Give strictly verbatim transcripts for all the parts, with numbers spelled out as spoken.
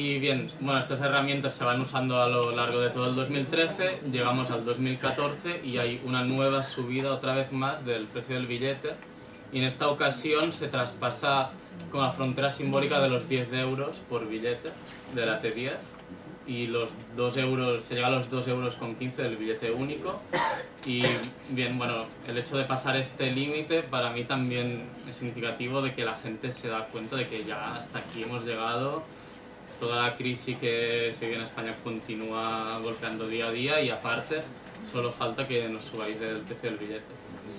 Y bien, bueno, estas herramientas se van usando a lo largo de todo el dos mil trece, llegamos al dos mil catorce y hay una nueva subida otra vez más del precio del billete, y en esta ocasión se traspasa con la frontera simbólica de los diez euros por billete de la T diez, y los dos euros, se llega a los dos euros con quince del billete único. Y bien, bueno, el hecho de pasar este límite para mí también es significativo de que la gente se da cuenta de que ya hasta aquí hemos llegado. Toda la crisis que se vive en España continúa golpeando día a día y aparte solo falta que nos subáis el precio del billete.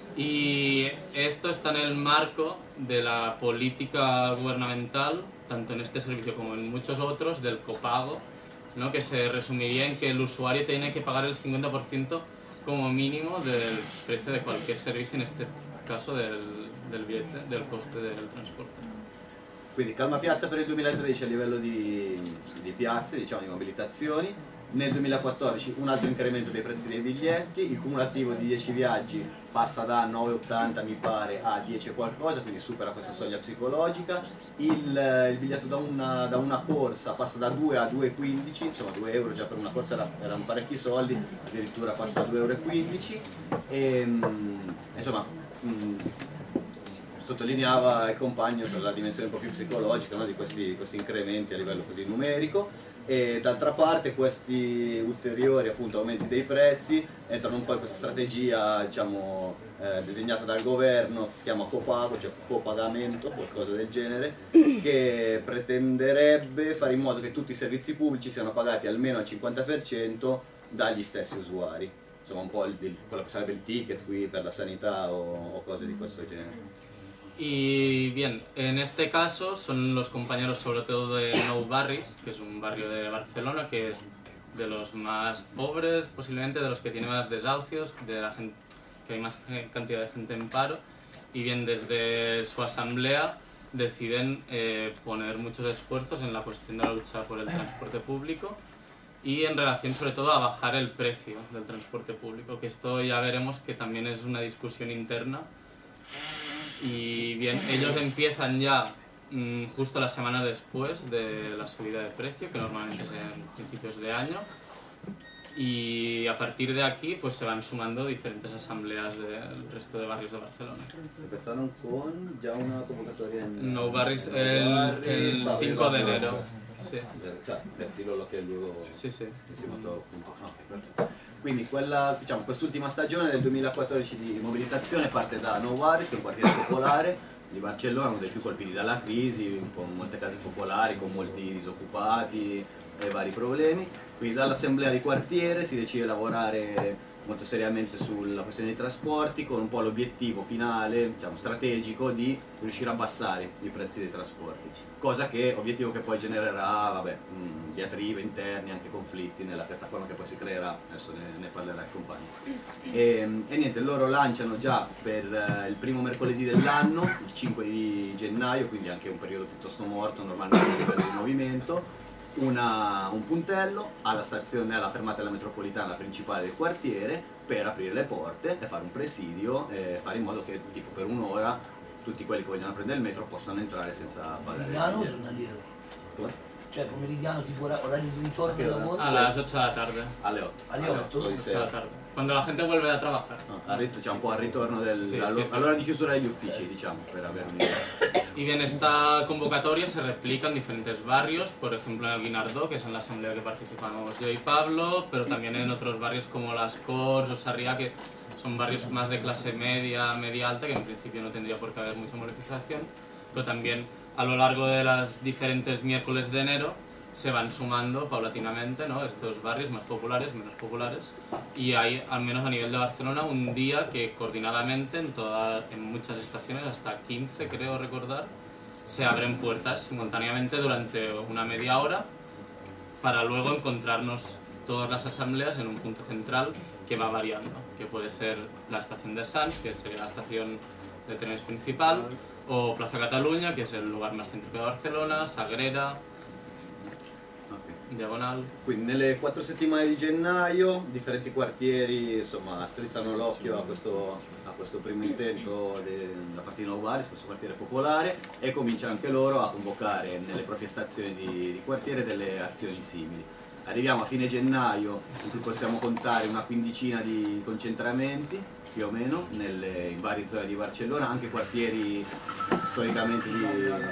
Y esto está en el marco de la política gubernamental, tanto en este servicio como en muchos otros, del copago, ¿no? Que se resumiría en que el usuario tiene que pagar el cincuenta por ciento como mínimo del precio de cualquier servicio, en este caso del, del billete, del coste del transporte. Quindi calma piatta per il duemilatredici a livello di, di piazze, diciamo di mobilitazioni, nel duemilaquattordici un altro incremento dei prezzi dei biglietti, il cumulativo di dieci viaggi passa da nove e ottanta mi pare a dieci e qualcosa, quindi supera questa soglia psicologica, il, il biglietto da una, da una corsa passa da due a due e quindici, insomma due euro già per una corsa era, erano parecchi soldi, addirittura passa da due e quindici euro e insomma mh, sottolineava il compagno sulla dimensione un po' più psicologica, no, di questi, questi incrementi a livello così numerico, e d'altra parte questi ulteriori appunto aumenti dei prezzi entrano un po' in questa strategia, diciamo, eh, disegnata dal governo, che si chiama copago, cioè copagamento, qualcosa del genere, che pretenderebbe fare in modo che tutti i servizi pubblici siano pagati almeno al cinquanta per cento dagli stessi usuari, insomma un po' il, il, quello che sarebbe il ticket qui per la sanità o, o cose di questo genere. Y bien, en este caso son los compañeros sobre todo de Nou Barris, que es un barrio de Barcelona que es de los más pobres, posiblemente de los que tiene más desahucios, de la gente, que hay más cantidad de gente en paro, y bien desde su asamblea deciden eh, poner muchos esfuerzos en la cuestión de la lucha por el transporte público y en relación sobre todo a bajar el precio del transporte público, que esto ya veremos que también es una discusión interna. Y bien, ellos empiezan ya mmm, justo la semana después de la subida de precio, que normalmente es en principios de año, y a partir de aquí pues se van sumando diferentes asambleas del resto de barrios de Barcelona. Empezaron con ya una convocatoria en Nou Barris el, el cinco de enero. Sì. Cioè, per dirlo che luogo sì, sì. appunto. No, quindi quella, diciamo, quest'ultima stagione del duemilaquattordici di mobilitazione parte da Nou Barris, che è un quartiere popolare di Barcellona, uno dei più colpiti dalla crisi, con molte case popolari, con molti disoccupati e vari problemi. Quindi dall'assemblea di quartiere si decide lavorare molto seriamente sulla questione dei trasporti, con un po' l'obiettivo finale, diciamo, strategico di riuscire a abbassare i prezzi dei trasporti, cosa che, obiettivo che poi genererà, vabbè, mh, diatribe interni, anche conflitti nella piattaforma che poi si creerà, adesso ne, ne parlerà il compagno. E, e niente, loro lanciano già per uh, il primo mercoledì dell'anno, il cinque di gennaio, quindi anche un periodo piuttosto morto normalmente a livello di movimento, Una, un puntello alla stazione, alla fermata della metropolitana principale del quartiere per aprire le porte e fare un presidio e fare in modo che tipo per un'ora tutti quelli che vogliono prendere il metro possano entrare senza pagare. Pomeridiano o giornaliero? Come? Cioè pomeridiano tipo orario di ritorno del lavoro? A las ocho de la tarde. Alle otto. Alle otto? Alle ocho de la tarde. Quando la gente vuelve a trabajar. No, c'è un po' al ritorno del, sì, all'ora, sì. all'ora di chiusura degli uffici, diciamo, per avere un'idea. Y bien, esta convocatoria se replica en diferentes barrios, por ejemplo en el Guinardó, que es en la asamblea que participamos yo y Pablo, pero también en otros barrios como Las Corts o Sarriá, que son barrios más de clase media, media alta, que en principio no tendría por qué haber mucha movilización, pero también a lo largo de las diferentes miércoles de enero se van sumando paulatinamente, ¿no?, estos barrios más populares, menos populares, y hay, al menos a nivel de Barcelona, un día que coordinadamente en, toda, en muchas estaciones, hasta quince creo recordar, se abren puertas simultáneamente durante una media hora para luego encontrarnos todas las asambleas en un punto central que va variando, que puede ser la estación de Sants, que sería la estación de trenes principal, o Plaza Cataluña, que es el lugar más céntrico de Barcelona, Sagrera. diagonal. Quindi nelle quattro settimane di gennaio differenti quartieri insomma strizzano l'occhio a questo, a questo primo intento de, da parte di Novaris, questo quartiere popolare, e cominciano anche loro a convocare nelle proprie stazioni di, di quartiere delle azioni simili. Arriviamo a fine gennaio in cui possiamo contare una quindicina di concentramenti più o meno nelle, in varie zone di Barcellona, anche quartieri storicamente di,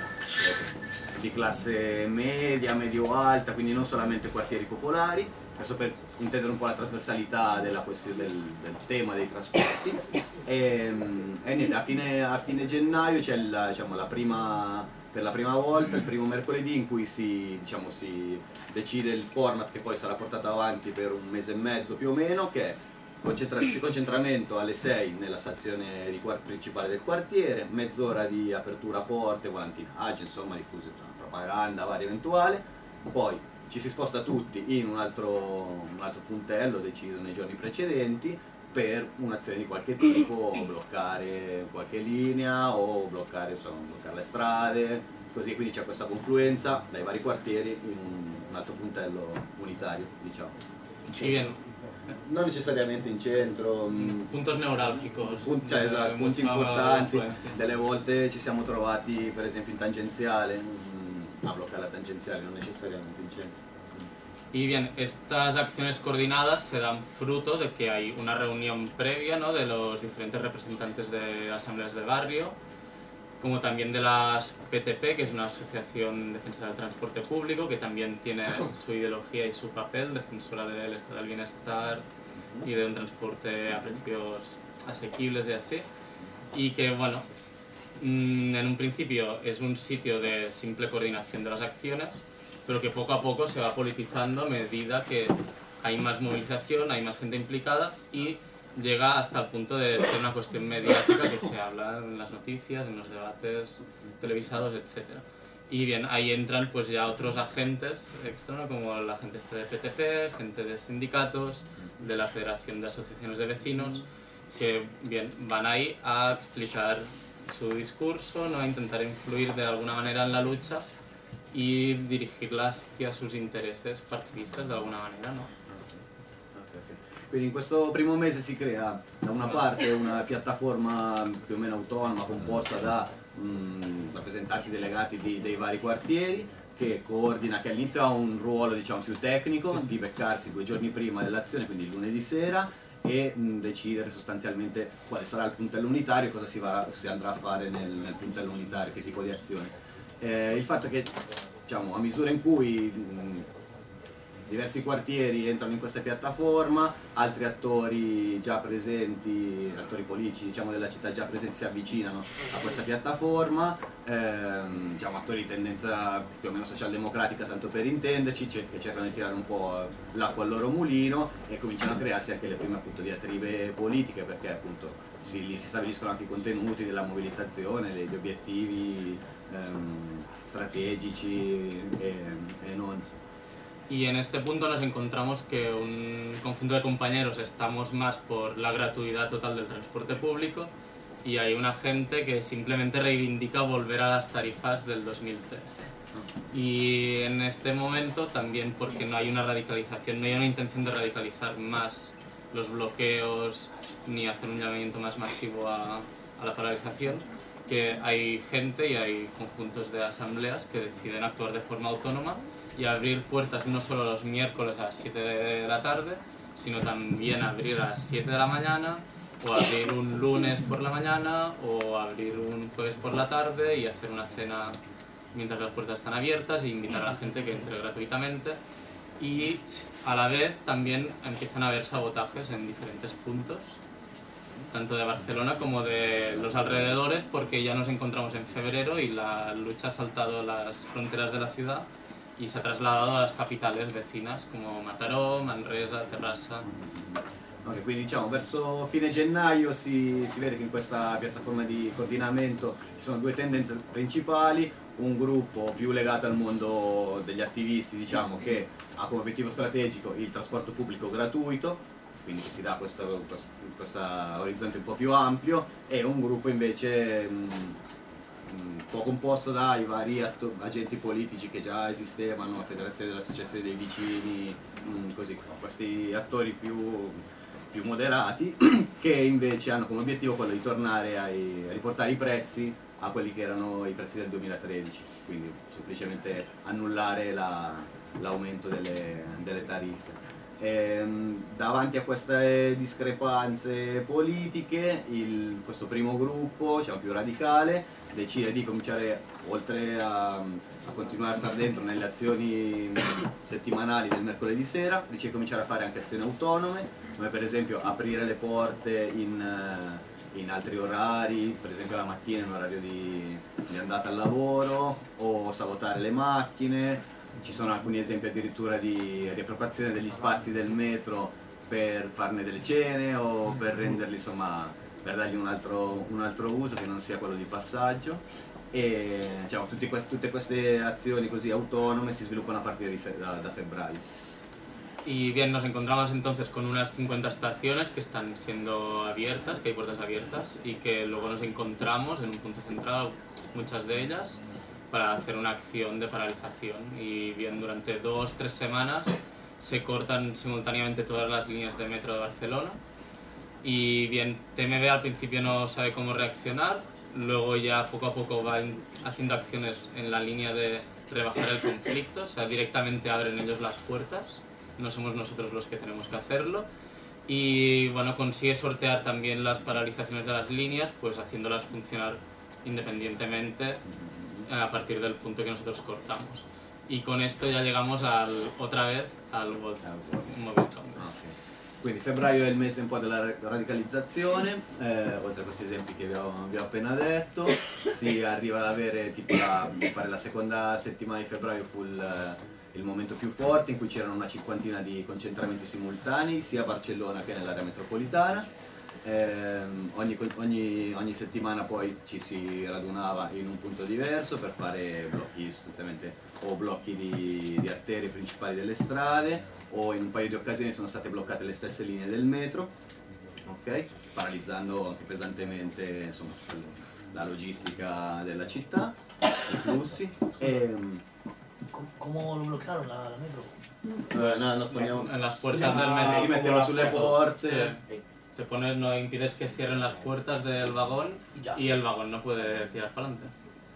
di classe media, medio-alta, quindi non solamente quartieri popolari. Questo per intendere un po' la trasversalità della questione, del, del tema dei trasporti. E, e niente, a fine, a fine gennaio c'è la, diciamo, la prima, per la prima volta, il primo mercoledì in cui si, diciamo, si decide il format che poi sarà portato avanti per un mese e mezzo più o meno, che è concentramento alle sei nella stazione di principale del quartiere, mezz'ora di apertura a porte, volantinaggio, insomma diffusione, propaganda varia eventuale, poi ci si sposta tutti in un altro, un altro puntello deciso nei giorni precedenti per un'azione di qualche tipo, o bloccare qualche linea o bloccare, insomma, bloccare le strade, così. Quindi c'è questa confluenza dai vari quartieri in un, un altro puntello unitario, diciamo. Y bien, Non necessariamente in centro, mh, puntos neurálgicos. punti, cioè, esatto, de punti mucha importanti. influencia. Delle volte ci siamo trovati per esempio in tangenziale, mh, a bloccare la tangenziale, non necessariamente in centro. Y bien, estas acciones coordinadas se dan fruto de que hay una reunión previa, ¿no?, de los diferentes representantes de asambleas de barrio, como también de las P T P, que es una asociación defensora del transporte público, que también tiene su ideología y su papel, defensora del estado del bienestar y de un transporte a precios asequibles y así. Y que, bueno, en un principio es un sitio de simple coordinación de las acciones, pero que poco a poco se va politizando a medida que hay más movilización, hay más gente implicada y llega hasta el punto de ser una cuestión mediática que se habla en las noticias, en los debates televisados, etcétera. Y bien, ahí entran pues ya otros agentes externos como la gente este de P T P, gente de sindicatos, de la Federación de Asociaciones de Vecinos, que bien, van ahí a explicar su discurso, ¿no?, a intentar influir de alguna manera en la lucha y dirigirla hacia sus intereses partidistas de alguna manera, ¿no? Quindi in questo primo mese si crea da una parte una piattaforma più o meno autonoma composta da mh, rappresentanti delegati di, dei vari quartieri, che coordina, che all'inizio ha un ruolo diciamo più tecnico, sì, sì, di beccarsi due giorni prima dell'azione, quindi il lunedì sera, e mh, decidere sostanzialmente quale sarà il puntello unitario e cosa si, va, si andrà a fare nel, nel puntello unitario, che tipo di azione. Eh, il fatto che diciamo, a misura in cui mh, diversi quartieri entrano in questa piattaforma, altri attori già presenti, attori politici diciamo, della città già presenti si avvicinano a questa piattaforma, ehm, diciamo, attori di tendenza più o meno socialdemocratica, tanto per intenderci, che cercano di tirare un po' l'acqua al loro mulino, e cominciano a crearsi anche le prime appunto diatribe politiche, perché appunto si, lì si stabiliscono anche i contenuti della mobilitazione, gli obiettivi ehm, strategici e, e non. Y en este punto nos encontramos que un conjunto de compañeros estamos más por la gratuidad total del transporte público y hay una gente que simplemente reivindica volver a las tarifas del dos mil trece. Y en este momento también porque no hay una radicalización, no hay una intención de radicalizar más los bloqueos ni hacer un llamamiento más masivo a, a la paralización, que hay gente y hay conjuntos de asambleas que deciden actuar de forma autónoma y abrir puertas no solo los miércoles a las siete de la tarde, sino también abrir a las siete de la mañana, o abrir un lunes por la mañana, o abrir un jueves por la tarde y hacer una cena mientras las puertas están abiertas e invitar a la gente que entre gratuitamente. Y a la vez también empiezan a haber sabotajes en diferentes puntos, tanto de Barcelona como de los alrededores, porque ya nos encontramos en febrero y la lucha ha saltado las fronteras de la ciudad y se ha trasladado a las capitales vecinas come Mataró, Manresa, Terrassa. Okay, quindi diciamo verso fine gennaio si, si vede che in questa piattaforma di coordinamento ci sono due tendenze principali: un gruppo più legato al mondo degli attivisti, diciamo, che ha come obiettivo strategico il trasporto pubblico gratuito, quindi che si dà questo, questo orizzonte un po' più ampio, e un gruppo invece mh, un po' composto dai vari atto- agenti politici che già esistevano, la Federazione delle Associazioni dei Vicini, mh, così, questi attori più, più moderati che invece hanno come obiettivo quello di tornare ai, a riportare i prezzi a quelli che erano i prezzi del duemilatredici, quindi semplicemente annullare la, l'aumento delle, delle tariffe. Ehm, davanti a queste discrepanze politiche, il, questo primo gruppo, diciamo più radicale, decide di cominciare, oltre a, a continuare a stare dentro nelle azioni settimanali del mercoledì sera, decide di cominciare a fare anche azioni autonome, come per esempio aprire le porte in, in altri orari, per esempio la mattina in orario di, di andata al lavoro, o sabotare le macchine. Ci sono alcuni esempi addirittura di riappropriazione degli spazi del metro per farne delle cene o per renderli, insomma, per dargli un altro, un altro uso che non sia quello di passaggio. E diciamo, tutti quest- tutte queste azioni così autonome si sviluppano a partire di fe- da, da febbraio. Y bien, nos encontramos entonces con unas cincuenta estaciones que están siendo abiertas, que hay puertas abiertas, y que luego nos encontramos en un punto central, muchas de ellas, para hacer una acción de paralización. Y bien, durante dos, tres semanas se cortan simultáneamente todas las líneas de metro de Barcelona. Y bien, T M B al principio no sabe cómo reaccionar, luego ya poco a poco va in- haciendo acciones en la línea de rebajar el conflicto, o sea, directamente abren ellos las puertas, no somos nosotros los que tenemos que hacerlo. Y bueno, consigue sortear también las paralizaciones de las líneas, pues haciéndolas funcionar independientemente a partir del punto que nosotros cortamos. Y con esto ya llegamos al, otra vez al World Mobile Congress. Okay. Quindi febbraio è il mese un po' della ra- radicalizzazione, eh, oltre a questi esempi che vi ho, vi ho appena detto, si arriva ad avere tipo la, mi pare la seconda settimana di febbraio fu il, il momento più forte in cui c'erano una cinquantina di concentramenti simultanei sia a Barcellona che nell'area metropolitana. Eh, ogni, ogni, ogni settimana poi ci si radunava in un punto diverso per fare blocchi, sostanzialmente o blocchi di, di arterie principali delle strade, o in un paio di occasioni sono state bloccate le stesse linee del metro, okay? Paralizzando anche pesantemente, insomma, la logistica della città, i flussi. E, ¿Cómo lo bloquearon la, la metro? eh, no, nos poniamo, En las puertas del metro. si metteva sulle porte. Sí. Te pones, no impides que cierren las puertas del vagón y el vagón no puede tirar para adelante.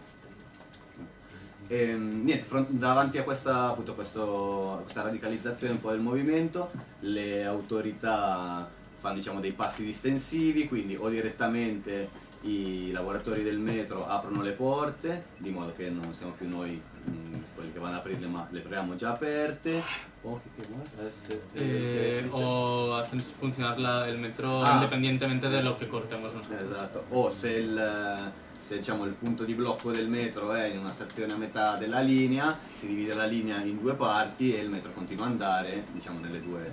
E, niente, front- davanti a questa, appunto, questo, questa radicalizzazione un po' del movimento, le autorità fanno, diciamo, dei passi distensivi, quindi o direttamente i lavoratori del metro aprono le porte, di modo che non siamo più noi mh, quelli che vanno ad aprirle, ma le troviamo già aperte, o, che, che cosa? Eh, o hacen funcionar la- el metro Ah. independientemente de lo que cortemos nosotros. Esatto, o se il, se, diciamo, il punto di blocco del metro è in una stazione a metà della linea, si divide la linea in due parti e il metro continua a andare, diciamo, nelle due...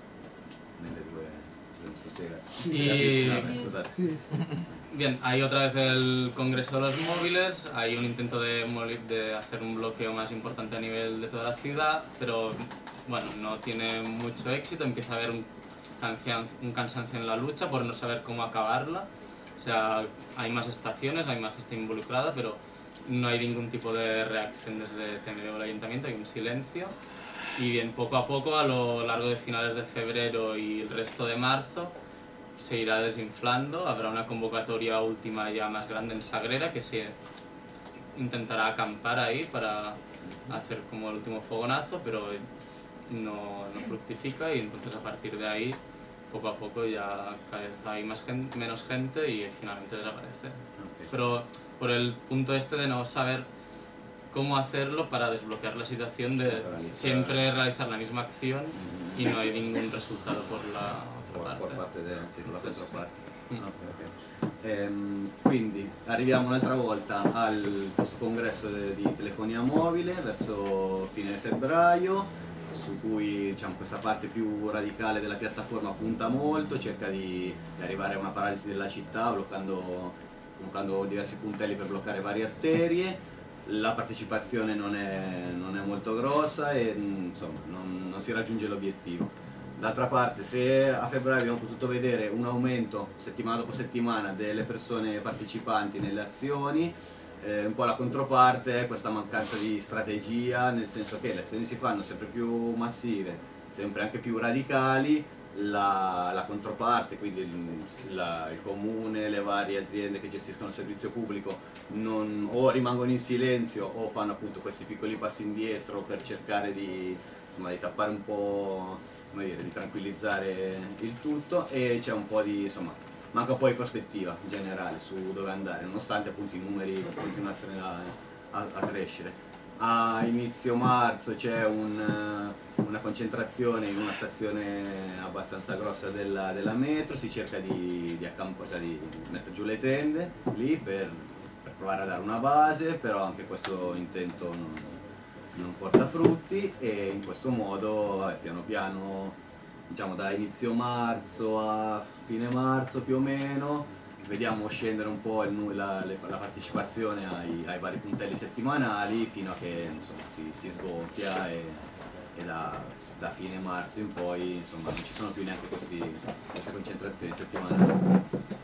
nelle due... non so spiegare. Y- Vabbè, scusate. Bien, hay otra vez el Congreso de los Móviles, hay un intento de, moli- de hacer un bloqueo más importante a nivel de toda la ciudad, pero bueno, no tiene mucho éxito, empieza a haber un, cancian- un cansancio en la lucha por no saber cómo acabarla, o sea, hay más estaciones, hay más gente involucrada, pero no hay ningún tipo de reacción desde T M B o el Ayuntamiento, hay un silencio. Y bien, poco a poco, a lo largo de finales de febrero y el resto de marzo, se irá desinflando, habrá una convocatoria última ya más grande en Sagrera que se intentará acampar ahí para hacer como el último fogonazo, pero no, no fructifica y entonces a partir de ahí poco a poco ya cada vez hay más gente, menos gente y finalmente desaparece. Ok. Pero por el punto este de no saber cómo hacerlo para desbloquear la situación de Realizar. siempre realizar la misma acción y no hay ningún resultado por la Por, otra por parte. parte della sì, per la controparte. Mm. Ok, ok. Ehm, quindi arriviamo un'altra volta al questo congresso de- di telefonia mobile verso fine febbraio, su cui, diciamo, questa parte più radicale della piattaforma punta molto, cerca di, di arrivare a una paralisi della città bloccando, convocando diversi puntelli per bloccare varie arterie. La partecipazione non è, non è molto grossa e mm, insomma non, non si raggiunge l'obiettivo. D'altra parte, se a febbraio abbiamo potuto vedere un aumento settimana dopo settimana delle persone partecipanti nelle azioni, eh, un po' la controparte è questa mancanza di strategia, nel senso che le azioni si fanno sempre più massive, sempre anche più radicali, la, la controparte, quindi il, la, il comune, le varie aziende che gestiscono il servizio pubblico non, o rimangono in silenzio o fanno appunto questi piccoli passi indietro per cercare di, insomma, di tappare un po', come dire, di tranquillizzare il tutto, e c'è un po' di, insomma, manca un po' di prospettiva generale su dove andare, nonostante appunto i numeri continuassero a, a, a crescere. A inizio marzo c'è un, una concentrazione in una stazione abbastanza grossa della, della metro, si cerca di, di, cioè di mettere giù le tende lì per, per provare a dare una base, però anche questo intento non, non porta frutti, e in questo modo vabbè, piano piano, diciamo da inizio marzo a fine marzo più o meno, vediamo scendere un po' il, la, la partecipazione ai, ai vari puntelli settimanali, fino a che insomma, si, si sgonfia, e, e da, da fine marzo in poi insomma, non ci sono più neanche questi, queste concentrazioni settimanali.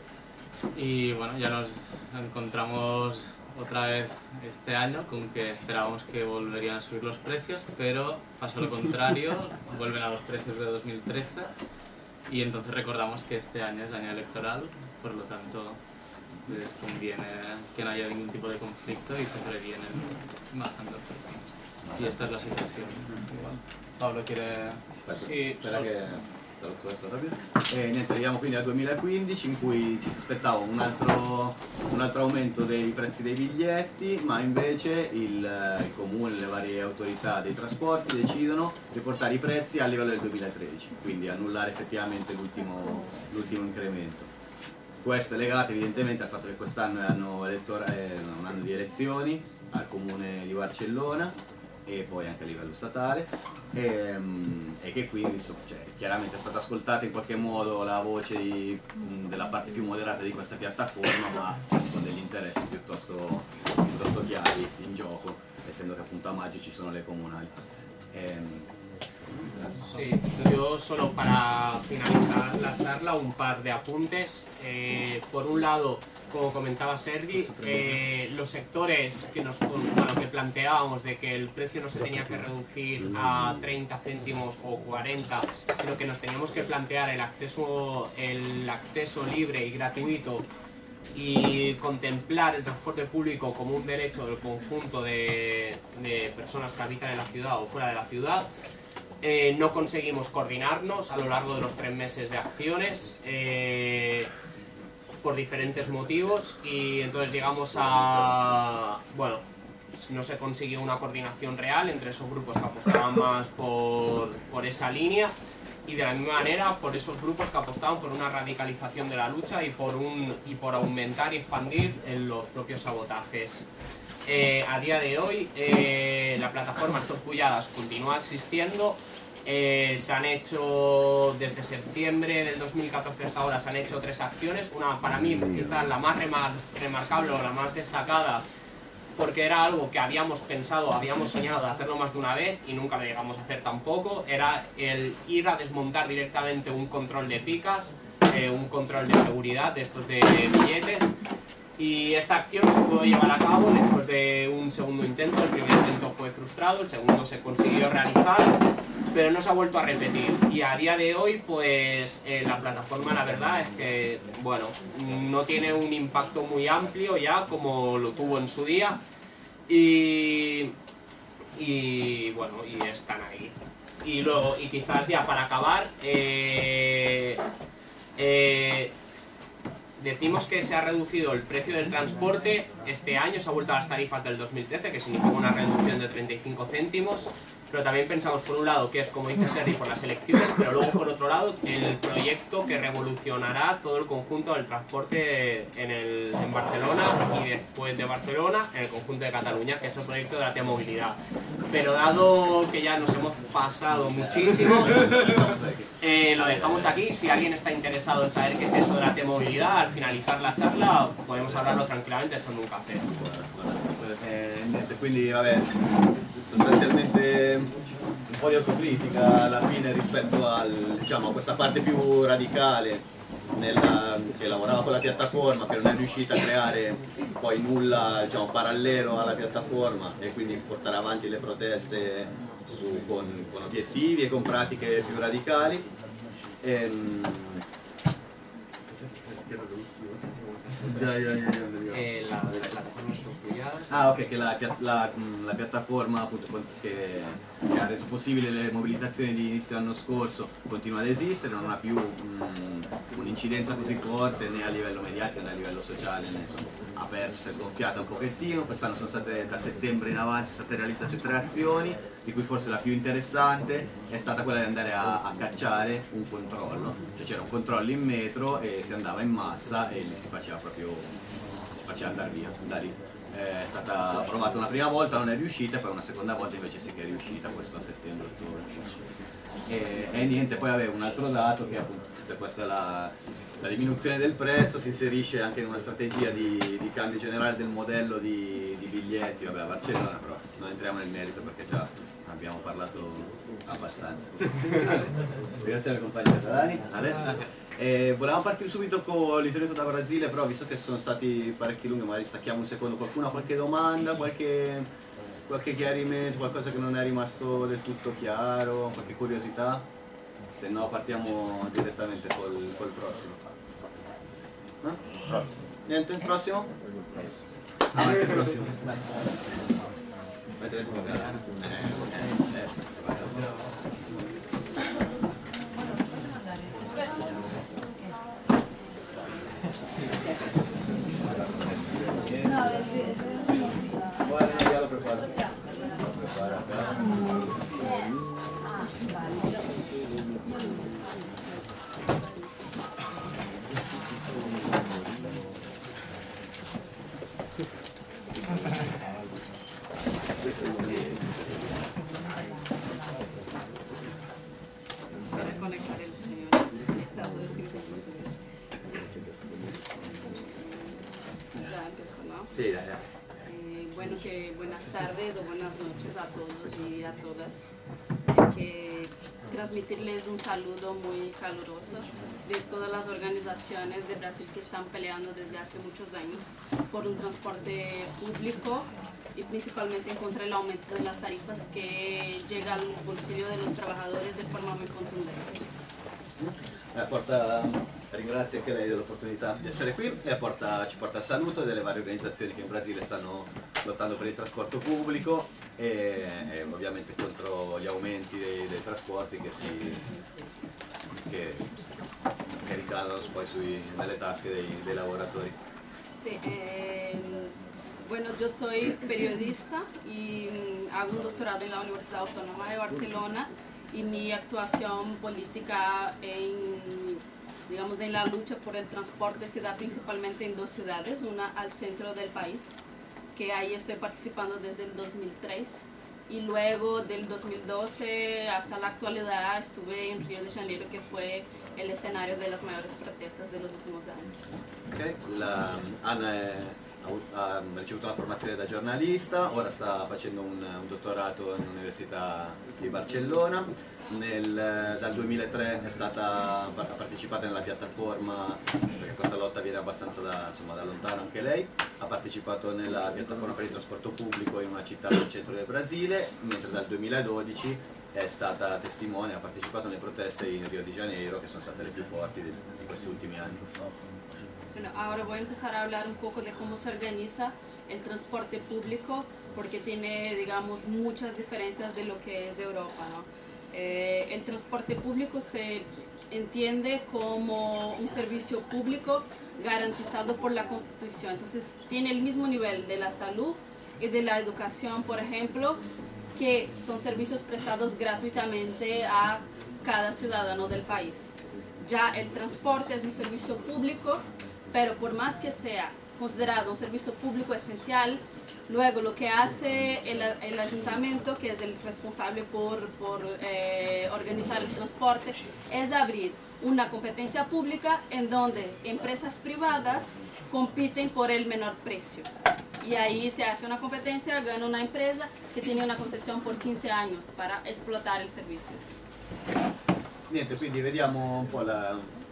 Y bueno, ya nos encontramos otra vez este año con que esperábamos que volverían a subir los precios, pero pasa lo contrario, vuelven a los precios de dos mil trece, y entonces recordamos que este año es año electoral, por lo tanto les conviene que no haya ningún tipo de conflicto y se previenen bajando el precio. Y esta es la situación. Pablo quiere... Sì, spera che te lo questo rapito. E niente, arriviamo quindi al duemilaquindici, in cui ci si aspettava un altro, un altro aumento dei prezzi dei biglietti, ma invece il, il comune, le varie autorità dei trasporti decidono di portare i prezzi a livello del duemilatredici, quindi annullare effettivamente l'ultimo incremento. Questo è legato evidentemente al fatto che quest'anno è, anno è un anno di elezioni al comune di Barcellona e poi anche a livello statale, e, e che quindi insomma, cioè, chiaramente è stata ascoltata in qualche modo la voce di, della parte più moderata di questa piattaforma, ma con degli interessi piuttosto, piuttosto chiari in gioco, essendo che appunto a maggio ci sono le comunali. E, Sí, yo solo para finalizar la charla un par de apuntes. Eh, por un lado, como comentaba Sergi, eh, los sectores que, nos, bueno, que planteábamos de que el precio no se tenía que reducir a treinta céntimos o cuarenta, sino que nos teníamos que plantear el acceso, el acceso libre y gratuito y contemplar el transporte público como un derecho del conjunto de, de personas que habitan en la ciudad o fuera de la ciudad. Eh, no conseguimos coordinarnos a lo largo de los tres meses de acciones eh, por diferentes motivos, y entonces llegamos a... bueno, no se consiguió una coordinación real entre esos grupos que apostaban más por, por esa línea, y de la misma manera por esos grupos que apostaban por una radicalización de la lucha y por, un, y por aumentar y expandir en los propios sabotajes. Eh, a día de hoy eh, la plataforma Stop Pujadas continúa existiendo. Eh, se han hecho desde septiembre del dos mil catorce hasta ahora se han hecho tres acciones. Una para mí quizás la más remar remarcable o la más destacada, porque era algo que habíamos pensado, habíamos soñado de hacerlo más de una vez y nunca lo llegamos a hacer tampoco. Era el ir a desmontar directamente un control de picas, eh, un control de seguridad de estos de billetes. Y esta acción se pudo llevar a cabo después de un segundo intento. El primer intento fue frustrado, el segundo se consiguió realizar, pero no se ha vuelto a repetir. Y a día de hoy, pues eh, la plataforma, la verdad es que, bueno, no tiene un impacto muy amplio ya como lo tuvo en su día. Y, y bueno, y están ahí. Y luego, y quizás ya para acabar, eh, eh, decimos que se ha reducido el precio del transporte este año, se ha vuelto a las tarifas del dos mil trece, que significa una reducción de treinta y cinco céntimos, pero también pensamos por un lado que es, como dice Sergi, por las elecciones, pero luego por otro lado el proyecto que revolucionará todo el conjunto del transporte en, el, en Barcelona y después de Barcelona en el conjunto de Cataluña, que es el proyecto de la T-Movilidad. Pero dado que ya nos hemos pasado muchísimo, eh, lo dejamos aquí. Si alguien está interesado en saber qué es eso de la T-Movilidad, al finalizar la charla podemos hablarlo tranquilamente echando un café. Eh, niente, quindi vabbè, sostanzialmente un po' di autocritica alla fine rispetto al, diciamo, a questa parte più radicale nella, che lavorava con la piattaforma, che non è riuscita a creare poi nulla, diciamo, parallelo alla piattaforma e quindi portare avanti le proteste su, con, con obiettivi e con pratiche più radicali. Ehm, Eh, la, la piattaforma Sconfigliata. Ah, ok, che la, la, la piattaforma appunto, che, che ha reso possibile le mobilitazioni di inizio anno scorso continua ad esistere, non ha più um, un'incidenza così forte né a livello mediatico né a livello sociale, né, insomma, ha perso, si è sgonfiata un pochettino. Quest'anno sono state, da settembre in avanti, sono state realizzate tre azioni, di cui forse la più interessante è stata quella di andare a, a cacciare un controllo, cioè c'era un controllo in metro e si andava in massa e si faceva proprio, si faceva andare via da lì. È stata provata una prima volta, non è riuscita, poi una seconda volta invece sì che è riuscita, questo a settembre-ottobre. E, e niente, poi avevo un altro dato che appunto tutta questa la, la diminuzione del prezzo si inserisce anche in una strategia di, di cambio generale del modello di, di biglietti, vabbè a Barcellona, però non entriamo nel merito perché già abbiamo parlato abbastanza. Grazie ai compagni catalani. E volevamo partire subito con l'intervento da Brasile, però visto che sono stati parecchi lunghi, magari stacchiamo un secondo. Qualcuno ha qualche domanda, qualche, qualche chiarimento, qualcosa che non è rimasto del tutto chiaro, qualche curiosità? Se no partiamo direttamente col, col prossimo. Eh? Niente, il prossimo? Avanti, il prossimo. Vai. Guarda, ya lo preparo. Lo preparo acá. Conectar el señor. Está todo escrito en portugués. Ya empezó, ¿no? Sí, ya, ya. Eh, bueno, que buenas tardes o buenas noches a todos y a todas. Hay que transmitirles un saludo muy caluroso de todas las organizaciones de Brasil que están peleando desde hace muchos años por un transporte público y principalmente en contra del aumento de las tarifas que llega al bolsillo de los trabajadores de forma muy contundente. Eh, porta, ringrazio anche lei dell'opportunità di essere qui e porta, ci porta a saluto delle varie organizzazioni che in Brasile stanno lottando per il trasporto pubblico e, e ovviamente contro gli aumenti dei, dei trasporti che, si, che, che ricadono poi sui, nelle tasche dei, dei lavoratori. Sí, eh, bueno, yo soy periodista y hago un doctorado en la Universidad Autónoma de Barcelona y mi actuación política en, digamos, en la lucha por el transporte se da principalmente en dos ciudades, una al centro del país, que ahí estoy participando desde el dos mil tres, y luego del dos mil doce hasta la actualidad estuve en Río de Janeiro, que fue el escenario de las mayores protestas de los últimos años. Okay. La, Anna è, ha, ha ricevuto una formazione da giornalista, ora sta facendo un, un dottorato all'Università di Barcellona. Nel, dal duemilatré è stata, ha partecipato nella piattaforma, perché questa lotta viene abbastanza da, insomma, da lontano anche lei, ha partecipato nella piattaforma per il trasporto pubblico in una città del centro del Brasile, mentre dal duemiladodici è stata testimone, ha partecipato alle proteste in Rio de Janeiro, che sono state le più forti di, di questi ultimi anni. Bueno, ahora voy a empezar a hablar un poco de cómo se organiza el transporte público, porque tiene, digamos, muchas diferencias de lo que es Europa, ¿no? Eh, el transporte público se entiende como un servicio público garantizado por la Constitución, entonces tiene el mismo nivel de la salud y de la educación, por ejemplo, que son servicios prestados gratuitamente a cada ciudadano del país. Ya el transporte es un servicio público, pero por más que sea considerado un servicio público esencial, luego lo que hace el, el ayuntamiento, que es el responsable por, por eh, organizar el transporte, es abrir una competencia pública en donde empresas privadas compiten por el menor precio. Y ahí se hace una competencia, gana una empresa que tiene una concesión por quince años para explotar el servicio. Niente, quindi vediamo un po' la,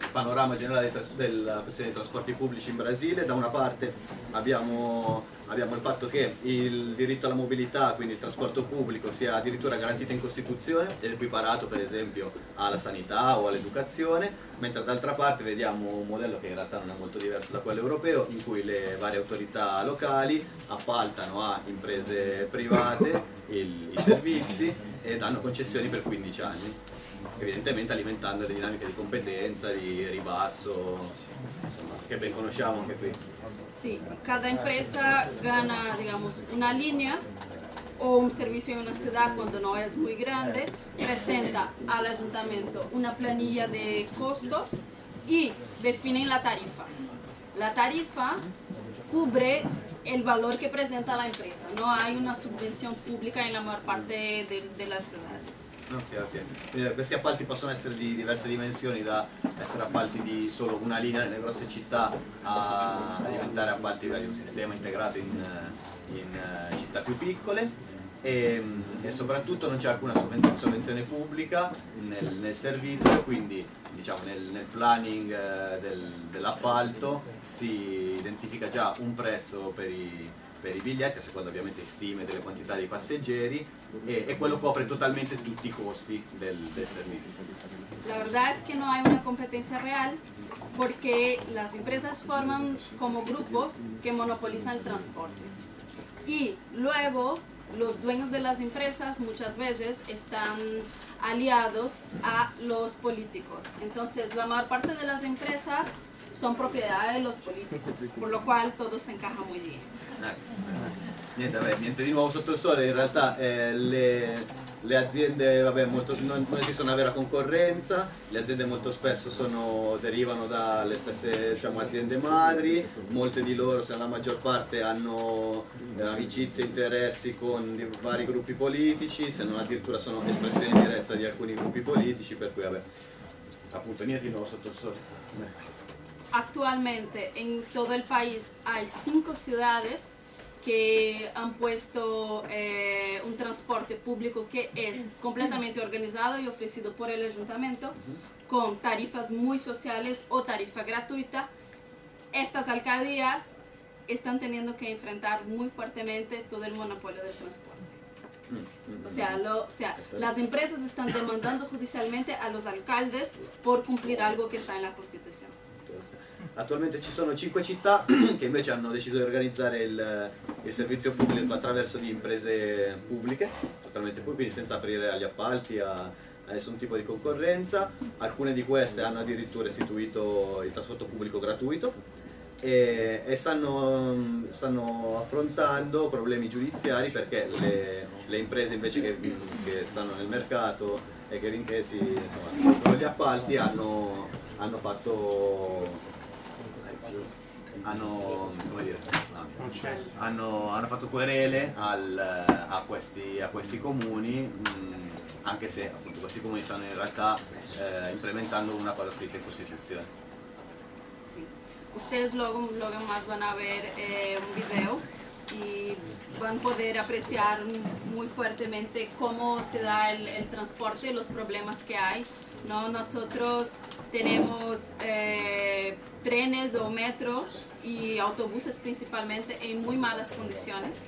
panorama generale della questione dei trasporti pubblici in Brasile. Da una parte abbiamo, abbiamo il fatto che il diritto alla mobilità, quindi il trasporto pubblico, sia addirittura garantito in Costituzione ed equiparato per esempio alla sanità o all'educazione, mentre dall'altra parte vediamo un modello che in realtà non è molto diverso da quello europeo, in cui le varie autorità locali appaltano a imprese private il, i servizi e danno concessioni per quindici anni, evidentemente alimentando le dinamiche di competenza, di ribasso, insomma, che ben conosciamo anche qui. Sí, cada empresa gana, digamos, una línea o un servicio en una ciudad cuando no es muy grande, presenta al ayuntamiento una planilla de costos y definen la tarifa. La tarifa cubre el valor que presenta la empresa, no hay una subvención pública en la mayor parte de, de las ciudades. Ok, ok. Quindi questi appalti possono essere di diverse dimensioni, da essere appalti di solo una linea nelle grosse città a, a diventare appalti di un sistema integrato in, in città più piccole e, e soprattutto non c'è alcuna sovvenzione, sovvenzione pubblica nel, nel servizio, quindi diciamo nel, nel planning del, dell'appalto si identifica già un prezzo per i per i biglietti, a seconda ovviamente di stime delle quantità dei passeggeri, e, e quello copre totalmente tutti i costi del, del servizio. La verdad es que no hay una competencia real porque las empresas forman como grupos que monopolizan el transporte y luego los dueños de las empresas muchas veces están aliados a los políticos. Entonces la mayor parte de las empresas son propiedad de los políticos, por lo cual todo se encaja muy bien. Niente, vabbè, niente di nuovo sotto il sole, in realtà eh, le, le aziende, vabbè, molto, non, non esiste una vera concorrenza, le aziende molto spesso sono, derivano dalle stesse, diciamo, aziende madri, molte di loro, se non la maggior parte, hanno eh, amicizie e interessi con di, vari gruppi politici, se non addirittura sono espressione diretta di alcuni gruppi politici, per cui vabbè, appunto niente di nuovo sotto il sole. Actualmente en todo el país hay cinco ciudades que han puesto eh, un transporte público que es completamente organizado y ofrecido por el ayuntamiento con tarifas muy sociales o tarifa gratuita. Estas alcaldías están teniendo que enfrentar muy fuertemente todo el monopolio del transporte. O sea, lo, o sea, las empresas están demandando judicialmente a los alcaldes por cumplir algo que está en la Constitución. Attualmente ci sono cinque città che invece hanno deciso di organizzare il, il servizio pubblico attraverso di imprese pubbliche, totalmente pubbliche, quindi senza aprire agli appalti, a, a nessun tipo di concorrenza. Alcune di queste hanno addirittura istituito il trasporto pubblico gratuito e, e stanno, stanno affrontando problemi giudiziari perché le, le imprese invece che, che stanno nel mercato e che, che si, insomma, con gli appalti hanno, hanno fatto... Hanno, come dire, no, hanno, hanno fatto querele al, a, questi, a questi comuni, mh, anche se appunto questi comuni stanno in realtà eh, implementando una cosa scritta in Costituzione. Sí. Ustedes luego, luego más van a ver eh, un video y van a poder apreciar muy fuertemente cómo se da el, el transporte, los problemas que hay, ¿no? Nosotros tenemos eh, trenes o metro y autobuses principalmente en muy malas condiciones.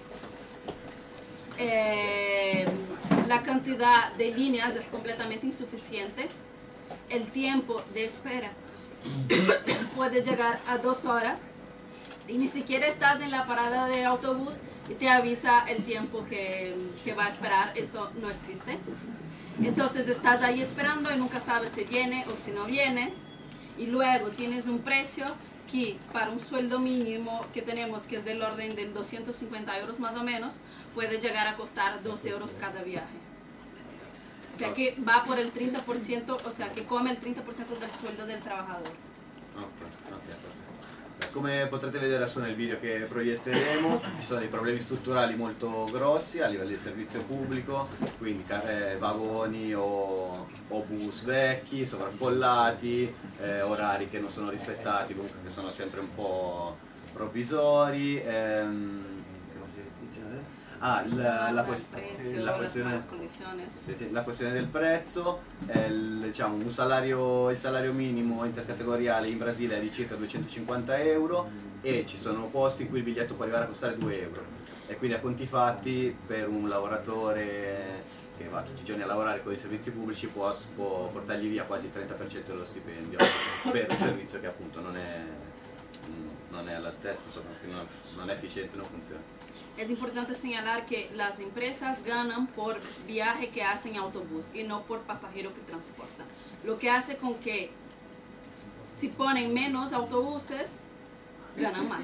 Eh, la cantidad de líneas es completamente insuficiente. El tiempo de espera puede llegar a dos horas y ni siquiera estás en la parada de autobús y te avisa el tiempo que, que va a esperar. Esto no existe. Entonces estás ahí esperando y nunca sabes si viene o si no viene. Y luego tienes un precio que para un sueldo mínimo que tenemos, que es del orden de doscientos cincuenta euros más o menos, puede llegar a costar dos euros cada viaje. O sea que va por el treinta por ciento, o sea que come el treinta por ciento del sueldo del trabajador. Ok, ok. Come potrete vedere adesso nel video che proietteremo, ci sono dei problemi strutturali molto grossi a livello di servizio pubblico, quindi eh, vagoni o, o bus vecchi, sovraffollati, eh, orari che non sono rispettati, comunque che sono sempre un po' provvisori. Ehm, Ah, la, la, el quest- precio, la las questione, buenas condiciones. sì, sì, la questione del prezzo, è il, diciamo, un salario, il salario minimo intercategoriale in Brasile è di circa duecentocinquanta euro e ci sono posti in cui il biglietto può arrivare a costare due euro e quindi a conti fatti per un lavoratore che va tutti i giorni a lavorare con i servizi pubblici può, può portargli via quasi il trenta per cento dello stipendio per un servizio che appunto non è, non è all'altezza, insomma, non, non è efficiente, non funziona. Es importante señalar que las empresas ganan por viaje que hacen en autobús y no por pasajero que transportan. Lo que hace con que si ponen menos autobuses, ganan más.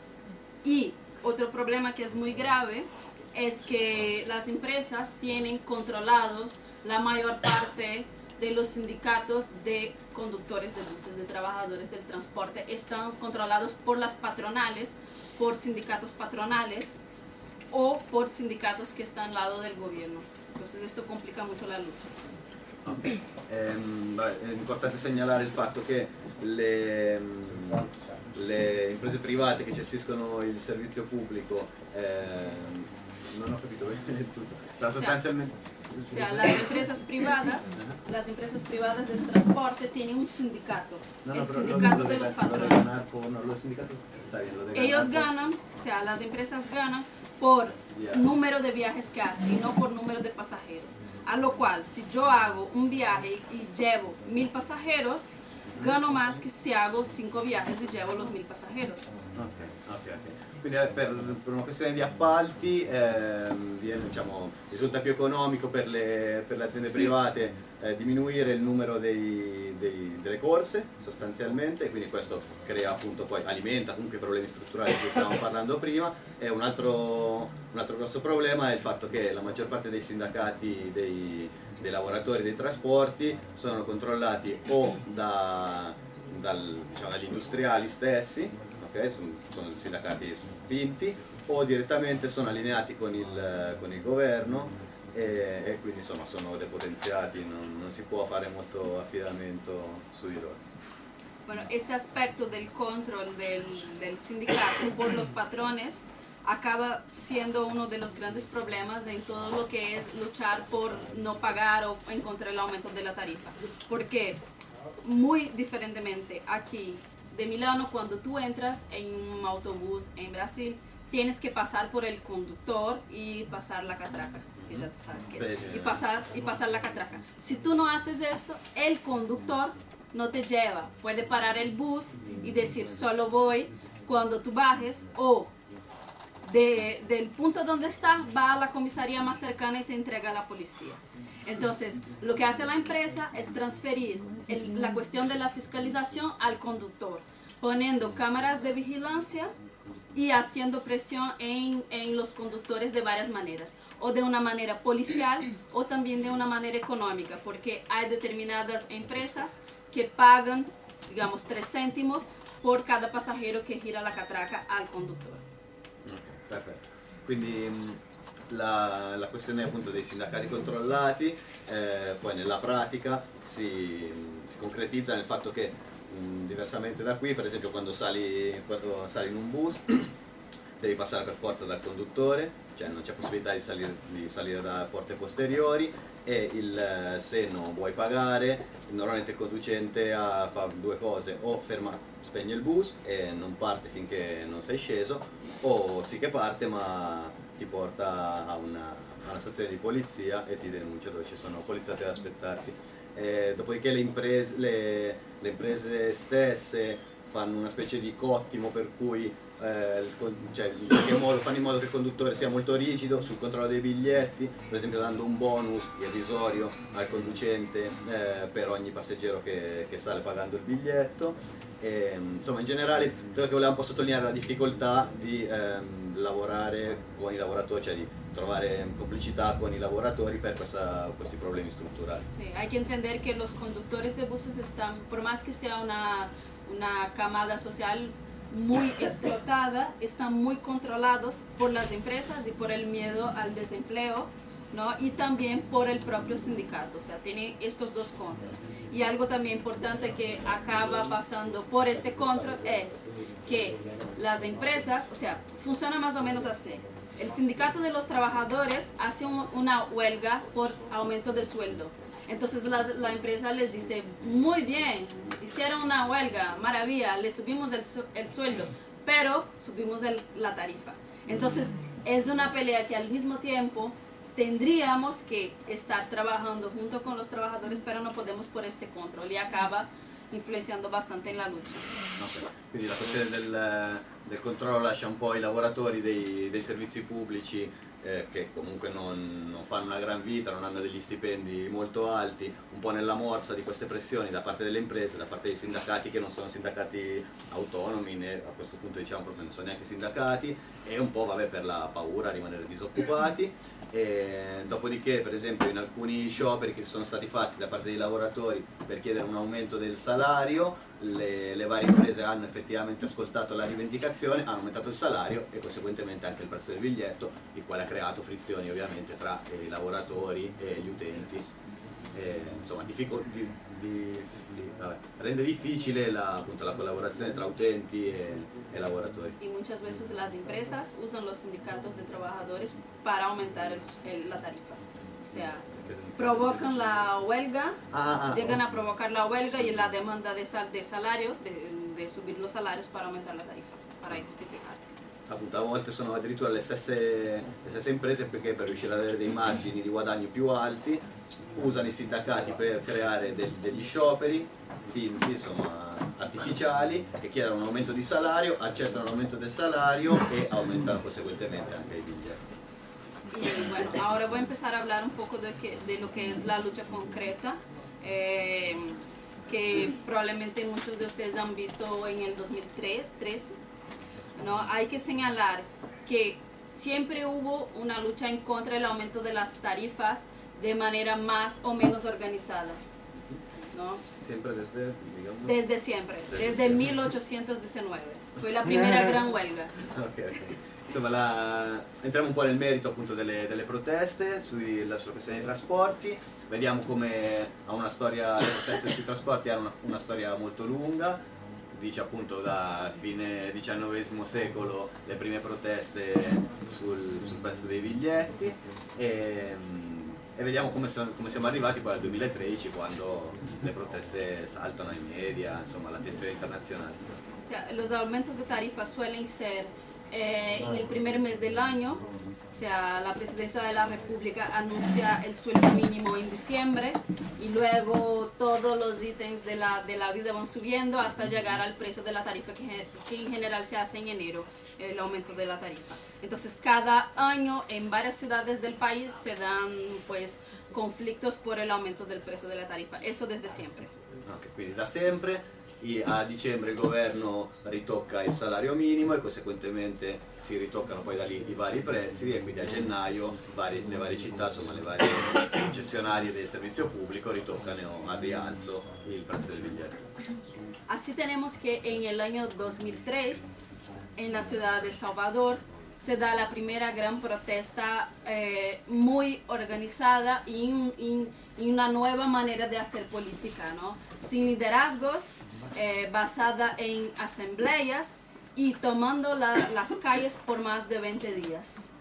Y otro problema que es muy grave es que las empresas tienen controlados la mayor parte de los sindicatos de conductores de buses, de trabajadores del transporte. Están controlados por las patronales, por sindicatos patronales o por sindicatos que están al lado del gobierno. Entonces esto complica mucho la lucha. Okay. Ehm, beh, è importante segnalare il fatto che le, le imprese private che gestiscono il servizio pubblico, ehm, non ho capito bene tutto, la sostanzialmente... O sea, las empresas privadas, las empresas privadas del transporte tienen un sindicato, No, no, el pero lo- sindicato lo de de- los lo de patrones. ganar por- no, los sindicatos, está bien, lo de ganar Ellos por- ganan, o sea, las empresas ganan por Ya. número de viajes que hacen y no por número de pasajeros. A lo cual, si yo hago un viaje y llevo mil pasajeros, gano más que si hago cinco viajes y llevo los mil pasajeros. Ok, ok, ok. Quindi eh, per, per una questione di appalti ehm, viene, diciamo, risulta più economico per le, per le aziende private eh, diminuire il numero dei, dei- delle corse sostanzialmente, e quindi questo crea appunto poi, alimenta comunque i problemi strutturali di cui stavamo parlando prima, e un altro, un altro grosso problema è il fatto che la maggior parte dei sindacati dei, dei lavoratori dei trasporti sono controllati o da, dal, diciamo, dagli industriali stessi, ok? Sono, sono sindacati finti, o direttamente sono allineati con il, con il governo e, e quindi insomma sono depotenziati, non, non si può fare molto affidamento su di loro. Bueno, este aspecto del control del, del sindicato por los patrones acaba siendo uno de los grandes problemas en todo lo que es luchar por no pagar o encontrar el aumento de la tarifa. Porque muy diferentemente aquí de Milano, cuando tú entras en un autobús en Brasil, tienes que pasar por el conductor y pasar la catraca, que ya tú sabes qué es, Sí, sí, y sí. pasar, y pasar la catraca. Si tú no haces esto, el conductor no te lleva, puede parar el bus y decir solo voy cuando tú bajes, o de, del punto donde está va a la comisaría más cercana y te entrega a la policía. Entonces, lo que hace la empresa es transferir el- la cuestión de la fiscalización al conductor, poniendo cámaras de vigilancia y haciendo presión en, en los conductores de varias maneras, o de una manera policial o también de una manera económica, porque hay determinadas empresas que pagan, digamos, tres céntimos por cada pasajero que gira la catraca al conductor. Ok, perfetto. Quindi mh, la, la questione appunto dei sindacati controllati eh, poi nella pratica si, si concretizza nel fatto che mh, diversamente da qui, per esempio quando sali, quando sali in un bus devi passare per forza dal conduttore, cioè non c'è possibilità di salire, di salire da porte posteriori, e il, eh, se non vuoi pagare normalmente il conducente ha, fa due cose: o ferma, spegne il bus e non parte finché non sei sceso, o sì che parte ma ti porta a una, a una stazione di polizia e ti denuncia, dove ci sono polizioti ad aspettarti. E dopodiché le imprese, le, le imprese stesse fanno una specie di cottimo per cui eh, il con- cioè, in qualche modo fanno in modo che il conduttore sia molto rigido sul controllo dei biglietti, per esempio dando un bonus irrisorio al conducente eh, per ogni passeggero che, che sale pagando il biglietto. E, insomma, in generale credo che voleva un po' sottolineare la difficoltà di ehm, lavorare con i lavoratori, cioè di trovare complicità con i lavoratori per questa- questi problemi strutturali. Sí, hay que entender que los conductores de buses están, por más que sea una, una camada social muy explotada, están muy controlados por las empresas y por el miedo al desempleo, ¿no? Y también por el propio sindicato, o sea, tiene estos dos contras. Y algo también importante que acaba pasando por este contra es que las empresas, o sea, funciona más o menos así. el sindicato de los trabajadores hace un, una huelga por aumento de sueldo. Entonces la, la empresa les dice, muy bien, hicieron una huelga, maravilla, les subimos el, el sueldo, pero subimos el, la tarifa. Entonces es una pelea que al mismo tiempo tendríamos que estar trabajando junto con los trabajadores, pero no podemos por este control y acaba influenzando bastante in la luce. No so. Quindi la questione del, del controllo lascia un po' i lavoratori dei, dei servizi pubblici eh, che comunque non, non fanno una gran vita, non hanno degli stipendi molto alti, un po' nella morsa di queste pressioni da parte delle imprese, da parte dei sindacati che non sono sindacati autonomi, né a questo punto diciamo forse non sono neanche sindacati, e un po' vabbè per la paura a rimanere disoccupati. E dopodiché per esempio in alcuni scioperi che sono stati fatti da parte dei lavoratori per chiedere un aumento del salario, le, le varie imprese hanno effettivamente ascoltato la rivendicazione, hanno aumentato il salario e conseguentemente anche il prezzo del biglietto, il quale ha creato frizioni ovviamente tra i lavoratori e gli utenti. E, insomma difficol- di, di, di, vabbè, rende difficile la, appunto, la collaborazione tra utenti e, e lavoratori. Y muchas veces las empresas usan los sindicatos de trabajadores para aumentar el, el, la tarifa. O sea, provocan la huelga, Ah, ah, llegan oh. a provocar la huelga y la demanda de, sal, de salario, de, de subir los salarios para aumentar la tarifa, para justificar. Appunto, a volte sono addirittura le stesse, le stesse imprese perché per riuscire ad avere dei margini di guadagno più alti usano i sindacati per creare del, degli scioperi finti, insomma, artificiali, che chiedono un aumento di salario, accettano l'aumento del salario e aumentano conseguentemente anche i biglietti. Y bueno, ahora voy a empezar a hablar un poco de, que, de lo que es la lucha concreta, eh, que probablemente muchos de ustedes han visto en el dos mil trece. ¿No? Hay que señalar que siempre hubo una lucha en contra del aumento de las tarifas de manera más o menos organizada, ¿no? Sempre desde, digamos... Desde siempre, Desde desde siempre. mil ochocientos diecinueve. Fue la primera gran huelga. Ok, ok. Insomma, la... entriamo un po' nel merito appunto delle, delle proteste sui, la, sulla questione dei trasporti. Vediamo come ha una storia, le proteste sui trasporti hanno una, una storia molto lunga. Dice appunto da fine diciannovesimo secolo le prime proteste sul, sul prezzo dei biglietti e, e vediamo come, son, come siamo arrivati poi al duemilatredici quando le proteste saltano ai media, insomma l'attenzione internazionale. O sea, los aumentos de tarifa suelen ser eh, en el primer mes del año. O sea, la presidencia de la República anuncia el sueldo mínimo en diciembre y luego todos los ítems de la, de la vida van subiendo hasta llegar al precio de la tarifa que, que en general se hace en enero, el aumento de la tarifa. Entonces cada año en varias ciudades del país se dan pues conflictos por el aumento del precio de la tarifa, eso desde siempre. Okay, quindi da sempre i- a dicembre il governo ritocca il salario minimo e conseguentemente si ritoccano poi da lì i vari prezzi e quindi a gennaio vari- le varie città, insomma le varie concessionarie del servizio pubblico ritoccano al rialzo il prezzo del biglietto. Así tenemos que en el año dos mil tres, en la ciudad de Salvador, se da la primera gran protesta eh, muy organizada y, un- y- y una nueva manera de hacer política, ¿no? Sin liderazgos, eh, basada en asambleas y tomando la- las calles por más de veinte días.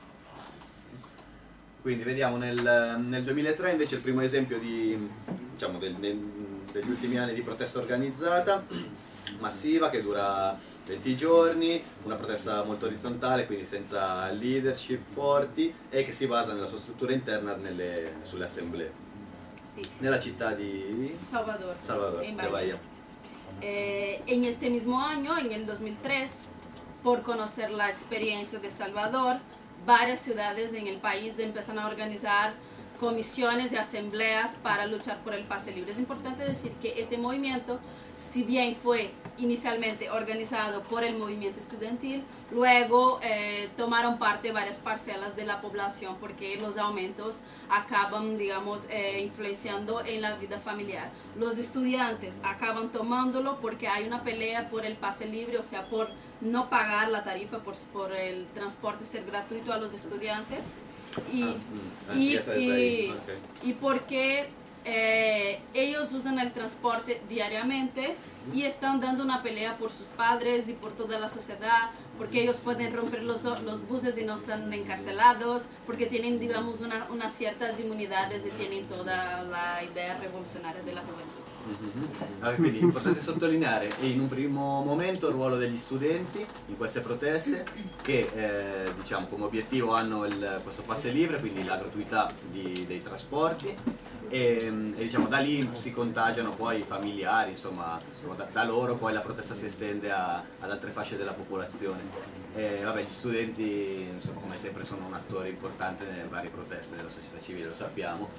Quindi vediamo nel, nel duemilatré invece il primo esempio di, diciamo, del- del- degli ultimi anni di protesta organizzata, massiva, che dura venti giorni, una protesta molto orizzontale, quindi senza leadership forti e che si basa nella sua struttura interna nelle- sulle assemblee. Sí. Nella città di Salvador, Salvador, en de Bahía. Bahía. Eh, en este mismo año, en el dos mil tres, por conocer la experiencia de Salvador, varias ciudades en el país empiezan a organizar comisiones y asambleas para luchar por el pase libre. Es importante decir que este movimiento, si bien fue inicialmente organizado por el movimiento estudiantil, luego eh, tomaron parte varias parcelas de la población porque los aumentos acaban, digamos, eh, influenciando en la vida familiar. Los estudiantes acaban tomándolo porque hay una pelea por el pase libre, o sea, por no pagar la tarifa, por, por el transporte ser gratuito a los estudiantes. Y, Ah, mm, y, empieza desde y- ahí, ok. y porque eh, ellos usan el transporte diariamente y están dando una pelea por sus padres y por toda la sociedad, porque ellos pueden romper los, los buses y no son encarcelados, porque tienen, digamos, una, unas ciertas inmunidades e tienen toda la idea revolucionaria della juventud. Mm-hmm. Allora, quindi è importante sottolineare in un primo momento il ruolo degli studenti in queste proteste che eh, diciamo come obiettivo hanno il, questo passe livre, quindi la gratuità di, dei trasporti e, e diciamo da lì si contagiano poi i familiari, insomma da, da loro poi la protesta si estende a, ad altre fasce della popolazione. E, vabbè, gli studenti insomma, come sempre sono un attore importante nelle varie proteste della società civile, lo sappiamo.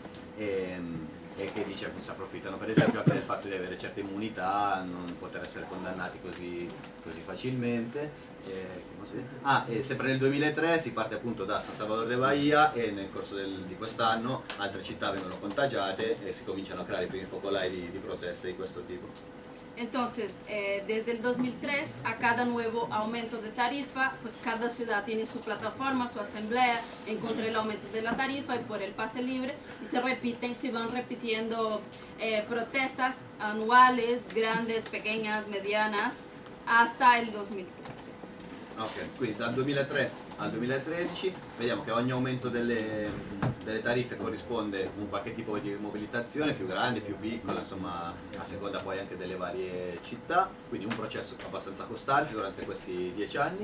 E, e che dice che si approfittano per esempio anche del fatto di avere certe immunità, non poter essere condannati così, così facilmente. Eh, ah, e sempre nel duemilatré si parte appunto da San Salvador de Bahia e nel corso del, di quest'anno altre città vengono contagiate e si cominciano a creare i primi focolai di, di proteste di questo tipo. Entonces, eh, desde el dos mil tres, a cada nuevo aumento de tarifa, pues cada ciudad tiene su plataforma, su asamblea, en contra del aumento de la tarifa y por el pase libre, y se repiten, se van repitiendo eh, protestas anuales, grandes, pequeñas, medianas, hasta el dos mil trece. Ok, quindi dal duemilatré al duemilatredici vediamo che ogni aumento delle, delle tariffe corrisponde a un qualche tipo di mobilitazione più grande, più piccola, insomma a seconda poi anche delle varie città, quindi un processo abbastanza costante durante questi dieci anni.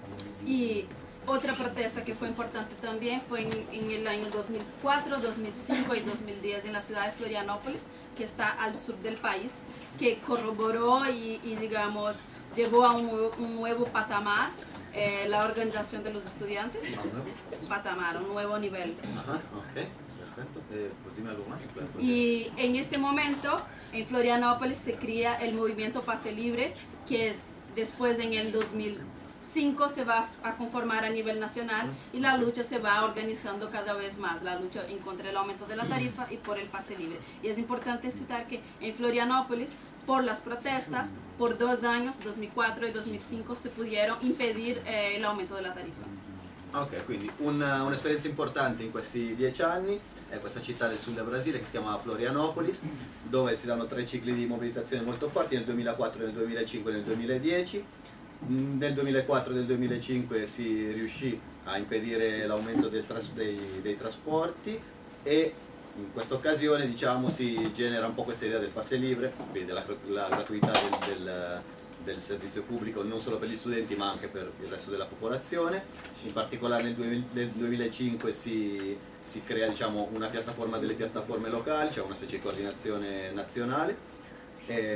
Y otra protesta que fue importante también fue en, en el año dos mil cuatro, dos mil cinco y dos mil diez en la ciudad de Florianópolis, que está al sur del país, que corroboró y, y digamos, llevó a un, un nuevo patamar eh, la organización de los estudiantes. Patamar, un nuevo nivel. Ajá, ok, perfecto. Eh, pues dime algo más. Y en este momento, en Florianópolis se crea el movimiento Pase Libre, que es después en el dos mil cinco se va a conformar a nivel nacional y la lucha se va organizando cada vez más, la lucha en contra del aumento de la tarifa y por el pase libre. Y es importante citar que en Florianópolis, por las protestas, por dos años, dos mil cuatro y dos mil cinco, se pudieron impedir eh, el aumento de la tarifa. Ok, quindi una, un'esperienza importante in questi dieci anni è questa città del sud del Brasile che si chiama Florianópolis, dove si danno tre cicli di mobilitazione molto forti nel duemilaquattro, nel duemilacinque e nel duemiladieci. Nel duemilaquattro e nel duemilacinque si riuscì a impedire l'aumento del tras dei, dei trasporti e in questa occasione diciamo, si genera un po' questa idea del passe libre, quindi della la gratuità del, del, del servizio pubblico non solo per gli studenti ma anche per il resto della popolazione. In particolare nel, nel duemilacinque si, si crea diciamo, una piattaforma delle piattaforme locali, cioè una specie di coordinazione nazionale. E,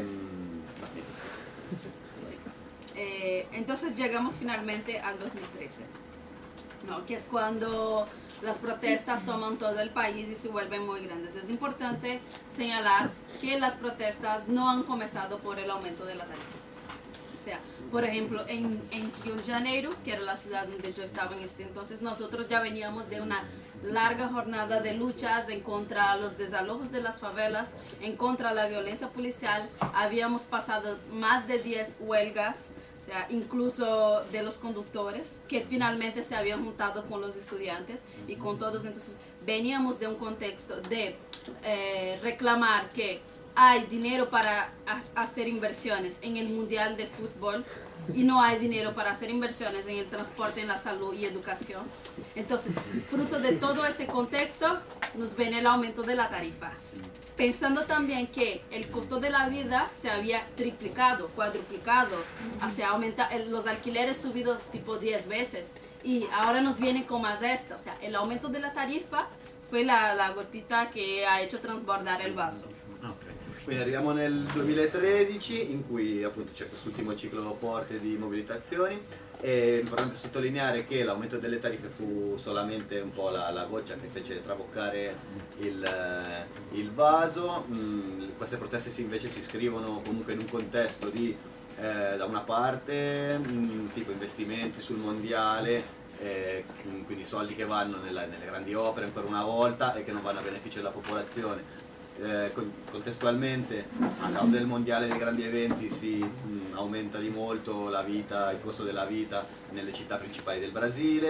Eh, entonces llegamos finalmente al dos mil trece, ¿no? Que es cuando las protestas toman todo el país y se vuelven muy grandes. Es importante señalar que las protestas no han comenzado por el aumento de la tarifa. O sea, por ejemplo, en, en Río de Janeiro, que era la ciudad donde yo estaba en este entonces, nosotros ya veníamos de una larga jornada de luchas en contra de los desalojos de las favelas, en contra de la violencia policial. Habíamos pasado más de diez huelgas, o sea, incluso de los conductores, que finalmente se habían juntado con los estudiantes y con todos. Entonces, veníamos de un contexto de eh, reclamar que hay dinero para hacer inversiones en el Mundial de Fútbol y no hay dinero para hacer inversiones en el transporte, en la salud y educación. Entonces, fruto de todo este contexto, nos viene el aumento de la tarifa. Pensando también que el costo de la vida se había triplicado, cuadruplicado, o sea, aumenta, los alquileres subido tipo diez veces y ahora nos viene con más esto. O sea, el aumento de la tarifa fue la, la gotita que ha hecho transbordar el vaso. Okay. Quindi arriviamo nel duemilatredici in cui appunto c'è quest'ultimo ciclo forte di mobilitazioni. È importante sottolineare che l'aumento delle tariffe fu solamente un po' la, la goccia che fece traboccare il, il vaso. Mm, queste proteste si, invece si iscrivono comunque in un contesto di eh, da una parte mh, tipo investimenti sul mondiale, eh, quindi soldi che vanno nella, nelle grandi opere ancora una volta e che non vanno a beneficio della popolazione. Eh, contestualmente a causa del mondiale dei grandi eventi si mh, aumenta di molto la vita, il costo della vita nelle città principali del Brasile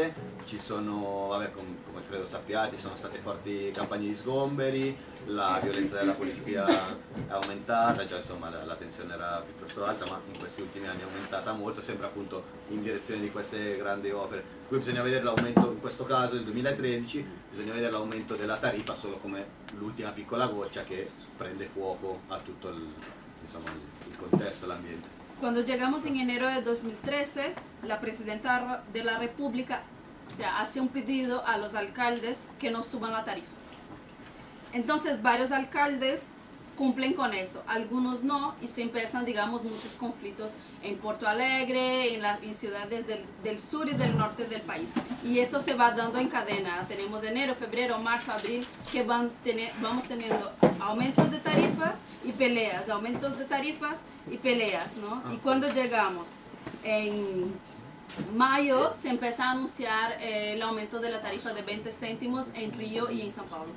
ci sono, vabbè, com- come credo sappiate, ci sono state forti campagne di sgomberi, la violenza della polizia è aumentata, già insomma la, la tensione era piuttosto alta, ma in questi ultimi anni è aumentata molto, sempre appunto in direzione di queste grandi opere. Qui bisogna vedere l'aumento, in questo caso nel duemilatredici, bisogna vedere l'aumento della tariffa solo come l'ultima piccola goccia che prende fuoco a tutto il, insomma, il, il contesto, l'ambiente. Cuando llegamos en enero de dos mil trece, la Presidenta de la República, o sea, hace un pedido a los alcaldes que no suban la tarifa. Entonces varios alcaldes cumplen con eso, algunos no, y se empiezan, digamos, muchos conflictos en Porto Alegre, en, las en ciudades del, del sur y del norte del país. Y esto se va dando en cadena. Tenemos enero, febrero, marzo, abril, que van tener, vamos teniendo aumentos de tarifas y peleas, aumentos de tarifas y peleas, ¿no? Y cuando llegamos en mayo, se empieza a anunciar eh, el aumento de la tarifa de veinte céntimos en Río y en San Paulo.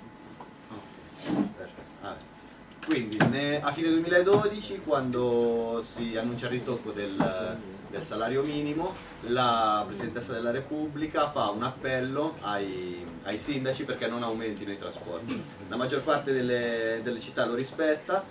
Perfetto. Ah, quindi ne- a fine duemiladodici, quando si annuncia il ritocco del, del salario minimo, la Presidentessa della Repubblica fa un appello ai, ai sindaci perché non aumentino i trasporti. La maggior parte delle, delle città lo rispetta,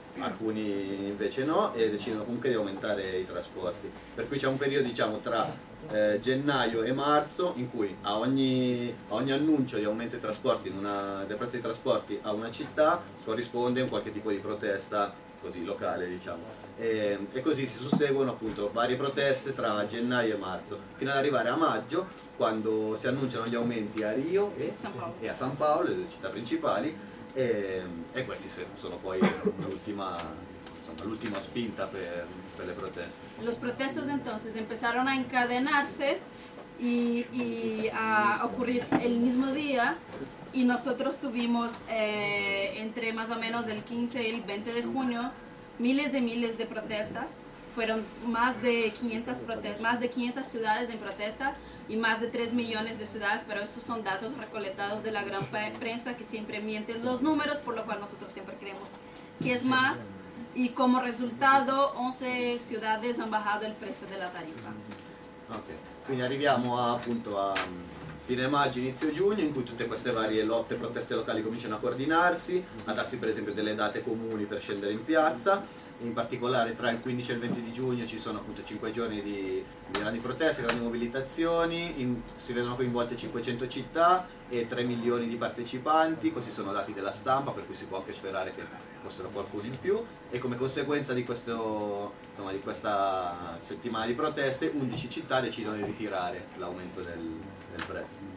alcuni invece no, e decidono comunque di aumentare i trasporti. Per cui c'è un periodo, diciamo, tra eh, gennaio e marzo in cui a ogni, a ogni annuncio di aumento dei trasporti in una, del prezzo dei trasporti a una città corrisponde un qualche tipo di protesta così locale, diciamo. E, e così si susseguono appunto varie proteste tra gennaio e marzo, fino ad arrivare a maggio, quando si annunciano gli aumenti a Rio e, San Paolo. e a San Paolo, le due città principali, e, e questi sono poi l'ultima, insomma, l'ultima spinta per, per le proteste. Los protestos entonces empezaron a encadenarse y, y a ocurrir el mismo día, y nosotros tuvimos eh, entre más o menos el quince y el veinte de junio miles de miles de protestas. Fueron más de quinientas protestas, más de quinientas ciudades en protesta y más de tres millones de ciudades, pero esos son datos recolectados de la gran pe- prensa que siempre mienten los números, por lo cual nosotros siempre creemos que es más. Y como resultado, once ciudades han bajado el precio de la tarifa. Ok, quindi arriviamo a, appunto a fine maggio, inizio giugno, in cui tutte queste varie lotte, proteste locali cominciano a coordinarsi, a darsi per esempio delle date comuni per scendere in piazza. In particolare tra il quindici e il venti di giugno ci sono appunto cinque giorni di, di grandi proteste, grandi mobilitazioni, in, si vedono coinvolte cinquecento città e tre milioni di partecipanti. Questi sono dati della stampa, per cui si può anche sperare che fossero qualcuno in più, e come conseguenza di, questo, insomma, di questa settimana di proteste undici città decidono di ritirare l'aumento del, del prezzo.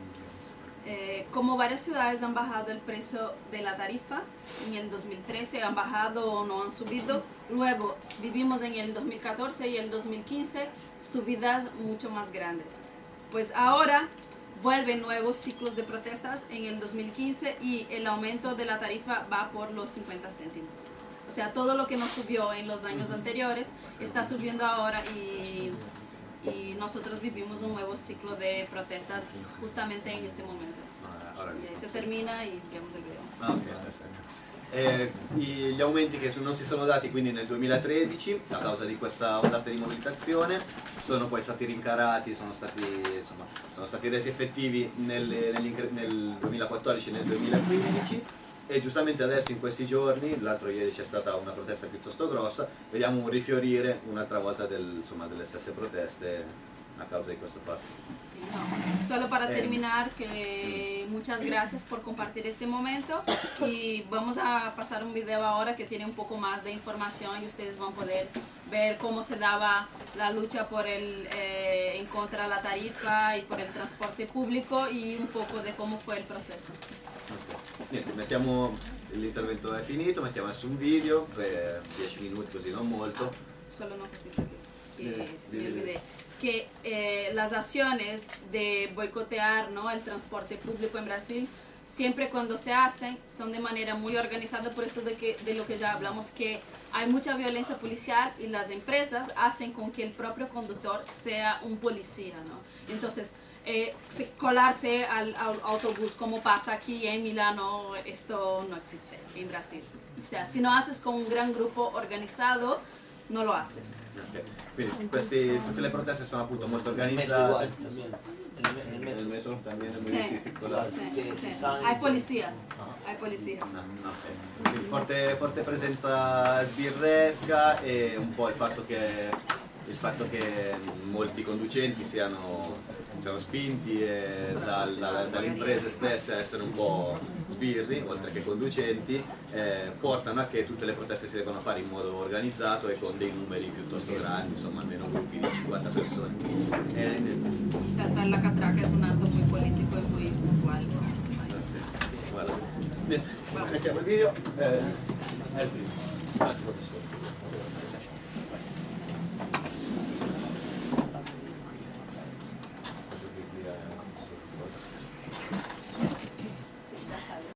Eh, como varias ciudades han bajado el precio de la tarifa, en el dos mil trece han bajado o no han subido, luego vivimos en el dos mil catorce y el dos mil quince subidas mucho más grandes. Pues ahora vuelven nuevos ciclos de protestas en el dos mil quince y el aumento de la tarifa va por los cincuenta céntimos. O sea, todo lo que no subió en los años anteriores está subiendo ahora, y, y nosotros vivimos un nuevo ciclo de protestas justamente en este momento. Ah, ora Eh, se termina y vemos el video. Ah, ok, perfetto. Eh, i- gli aumenti che non si sono dati quindi nel duemilatredici a causa di questa ondata di mobilitazione sono poi stati rincarati, sono stati, insomma, sono stati resi effettivi nelle- nell'incre- nel duemilaquattordici e nel duemilaquindici, e giustamente adesso in questi giorni, l'altro ieri c'è stata una protesta piuttosto grossa, vediamo un rifiorire un'altra volta del- insomma, delle stesse proteste a causa di questo fatto. Sí, no. Solo para Eh. terminar, que muchas gracias por compartir este momento, y vamos a pasar un video ahora que tiene un poco más de información y ustedes van a poder ver cómo se daba la lucha por el, eh, en contra de la tarifa y por el transporte público, y un poco de cómo fue el proceso. Ok. Niente, mettiamo, l'intervento è finito, mettiamo adesso un video per dieci minuti, così non molto. Solo una cosita que, que Eh, se me dile, dile. olvidé. Que eh, las acciones de boicotear, ¿no?, el transporte público en Brasil, siempre cuando se hacen son de manera muy organizada, por eso de, que, de lo que ya hablamos, que hay mucha violencia policial y las empresas hacen con que el propio conductor sea un policía, ¿no? Entonces, eh, se- colarse al, al autobús como pasa aquí en Milano, esto no existe en Brasil. O sea, si no haces con un gran grupo organizado, no lo haces. Ok. Quindi questi, tutte le proteste sono appunto molto Metro organizzate. igual también. En el, en el Nel metro. metro también è Sì, muy particolare. sì, Che sì. si sa in- Hay policías, hay policías. No, no, ok. Quindi forte, forte presenza sbirresca e un po' il fatto che, il fatto che molti conducenti siano, siano spinti e dal- dal- dalle imprese stesse a essere un po' sbirri, oltre che conducenti, eh, portano a che tutte le proteste si devono fare in modo organizzato e con dei numeri piuttosto grandi, insomma almeno gruppi di cinquanta persone. E, Saltar la catraca es un acto muy político y muy puntual. Guarda. Niente, mettiamo il video. Eh, è il primo. Ah, secondo, secondo.